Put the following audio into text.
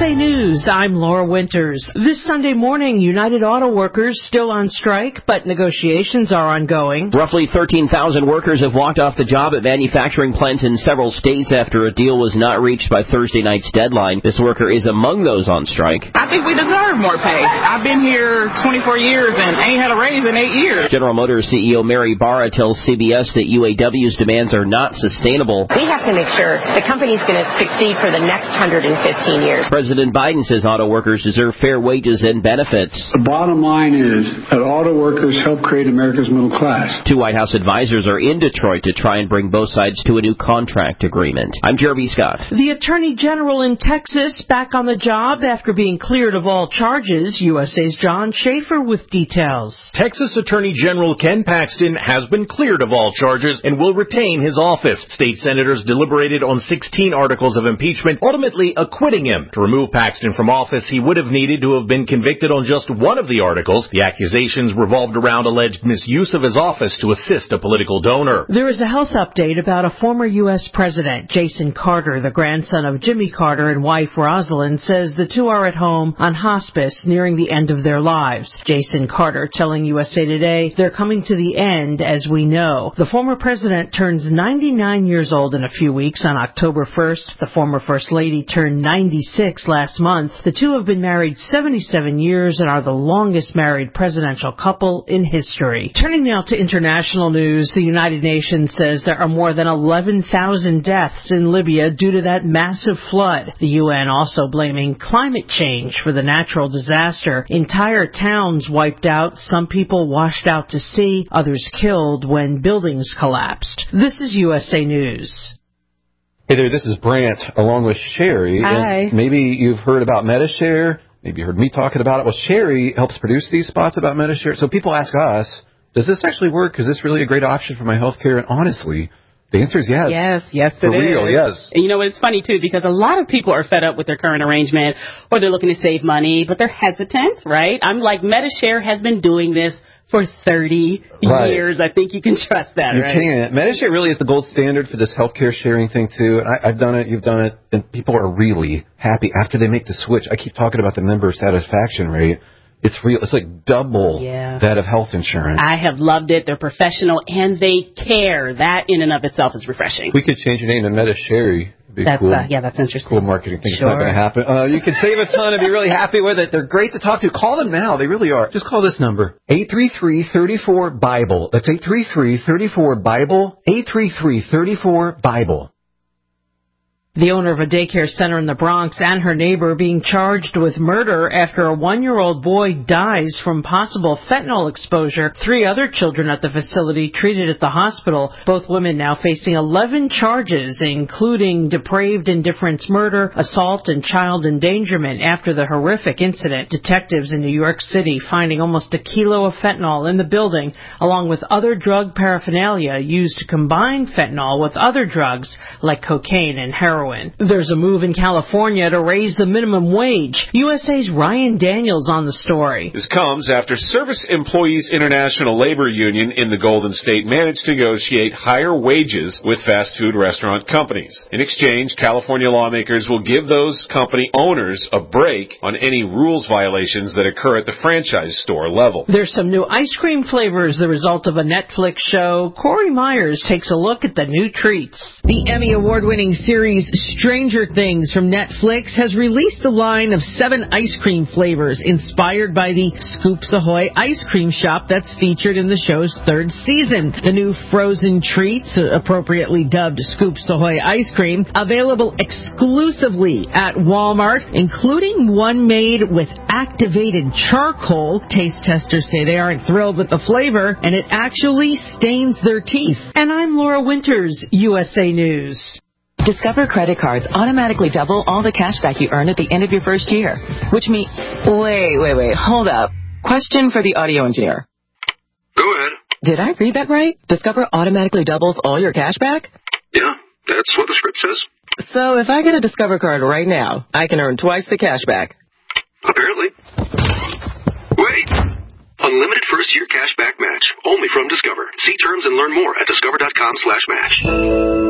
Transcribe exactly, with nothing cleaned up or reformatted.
A News, I'm Laura Winters. This Sunday morning, United Auto Workers still on strike, but negotiations are ongoing. Roughly thirteen thousand workers have walked off the job at manufacturing plants in several states after a deal was not reached by Thursday night's deadline. This worker is among those on strike. I think we deserve more pay. I've been here twenty-four years and ain't had a raise in eight years. General Motors C E O Mary Barra tells C B S that U A W's demands are not sustainable. We have to make sure the company's going to succeed for the next one hundred fifteen years. President Biden says auto workers deserve fair wages and benefits. The bottom line is that auto workers help create America's middle class. Two White House advisors are in Detroit to try and bring both sides to a new contract agreement. I'm Jeremy Scott. The Attorney General in Texas back on the job after being cleared of all charges. U S A's John Schaefer with details. Texas Attorney General Ken Paxton has been cleared of all charges and will retain his office. State senators deliberated on sixteen articles of impeachment, ultimately acquitting him. To remove Paxton from office, he would have needed to have been convicted on just one of the articles. The accusations revolved around alleged misuse of his office to assist a political donor. There is a health update about a former U S president. Jason Carter, the grandson of Jimmy Carter and wife Rosalind, says the two are at home on hospice nearing the end of their lives. Jason Carter telling U S A Today they're coming to the end as we know. The former president turns ninety-nine years old in a few weeks on October first. The former First Lady turned ninety-six last month. The two have been married seventy-seven years and are the longest married presidential couple in history. Turning now to international news, the United Nations says there are more than eleven thousand deaths in Libya due to that massive flood. The U N also blaming climate change for the natural disaster. Entire towns wiped out, some people washed out to sea, others killed when buildings collapsed. This is U S A News. Hey there, this is Brant along with Sherry. Hi. And maybe you've heard about Medi-Share. Maybe you heard me talking about it. Well, Sherry helps produce these spots about Medi-Share. So people ask us, does this actually work? Is this really a great option for my health care? And honestly, the answer is yes. Yes, yes, it for real, is. yes. And you know, it's funny, too, because a lot of people are fed up with their current arrangement or they're looking to save money, but they're hesitant, right? I'm like, Medi-Share has been doing this for thirty right. years. I think you can trust that, you right? You can. Medi-Share really is the gold standard for this healthcare sharing thing, too. And I, I've done it, you've done it, and people are really happy after they make the switch. I keep talking about the member satisfaction rate. It's real. It's like double yeah. that of health insurance. I have loved it. They're professional, and they care. That in and of itself is refreshing. We could change your name to Medi-Share. That's cool. uh, yeah, that's interesting. Cool marketing thing. Sure. It's not going to happen. Uh, you can save a ton and be really happy with it. They're great to talk to. Call them now. They really are. Just call this number, eight three three, three four, BIBLE. That's eight three three, three four, BIBLE, eight three three, three four, BIBLE. The owner of a daycare center in the Bronx and her neighbor being charged with murder after a one-year-old boy dies from possible fentanyl exposure. Three other children at the facility treated at the hospital. Both women now facing eleven charges, including depraved indifference murder, assault, and child endangerment after the horrific incident. Detectives in New York City finding almost a kilo of fentanyl in the building, along with other drug paraphernalia used to combine fentanyl with other drugs like cocaine and heroin. There's a move in California to raise the minimum wage. U S A's Ryan Daniels on the story. This comes after Service Employees International Labor Union in the Golden State managed to negotiate higher wages with fast food restaurant companies. In exchange, California lawmakers will give those company owners a break on any rules violations that occur at the franchise store level. There's some new ice cream flavors, the result of a Netflix show. Corey Myers takes a look at the new treats. The Emmy Award-winning series Stranger Things from Netflix has released a line of seven ice cream flavors inspired by the Scoops Ahoy ice cream shop that's featured in the show's third season. The new frozen treats, appropriately dubbed Scoops Ahoy ice cream, available exclusively at Walmart, including one made with activated charcoal. Taste testers say they aren't thrilled with the flavor, and it actually stains their teeth. And I'm Laura Winters, U S A News. Discover credit cards automatically double all the cash back you earn at the end of your first year, which means... Wait, wait, wait, hold up. Question for the audio engineer. Go ahead. Did I read that right? Discover automatically doubles all your cash back? Yeah, that's what the script says. So if I get a Discover card right now, I can earn twice the cash back. Apparently. Wait! Unlimited first-year cash back match. Only from Discover. See terms and learn more at discover dot com slash match.